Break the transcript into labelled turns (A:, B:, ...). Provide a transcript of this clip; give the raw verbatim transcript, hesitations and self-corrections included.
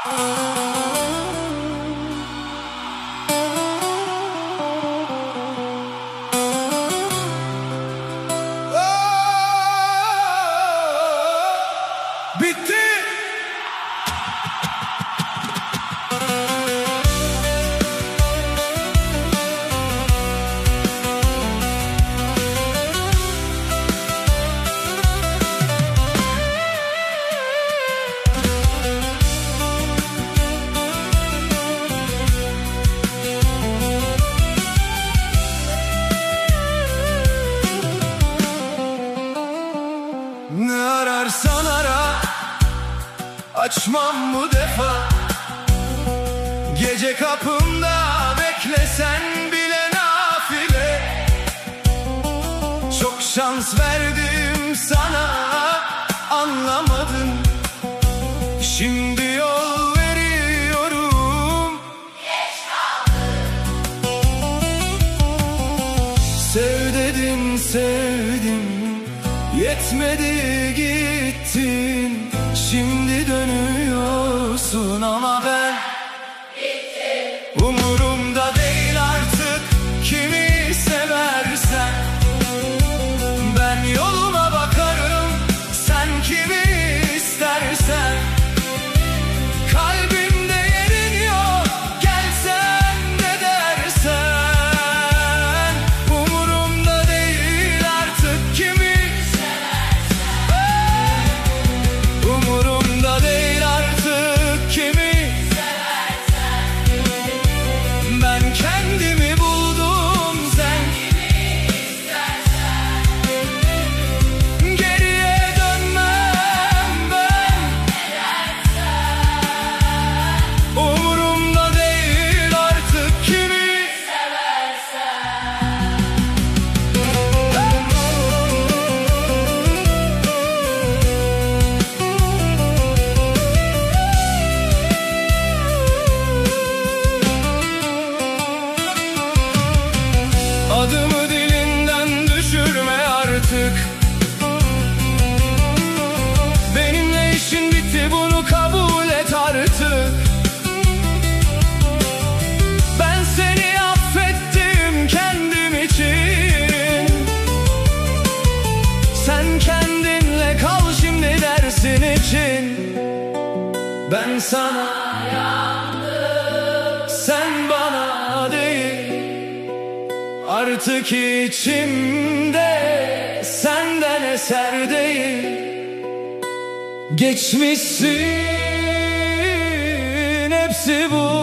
A: Bitti. Ne ararsan ara, açmam bu defa. Gece kapımda beklesen bile nafile. Çok şans verdim sana, anlamadın. Şimdi yol veriyorum. Geç kaldın. Sev dedin, sevdim, yetmedi gittin. Şimdi dönüyorsun ama ben bittim. Umurumda değil artık kimi seversen. Ben yoluma bakarım, sen kimi istersen. Kalbimde yerin yok, gelsen de dersen. Umurumda değil artık kimi seversen. Umurumda değil artık kimi seversen. Ben kendimi buldum, sen kimi istersen. Geriye dönmem ben, ne dersen. Umurumda değil artık kimi seversen. Adımı dilinden düşürme artık. Benimle işin bitti, bunu kabul et artık. Ben seni affettim kendim için. Sen kendinle kal şimdi dersin için. Ben sana yandım, sen bana değil. Artık içimde senden eser değil. Geçmişsin, hepsi bu.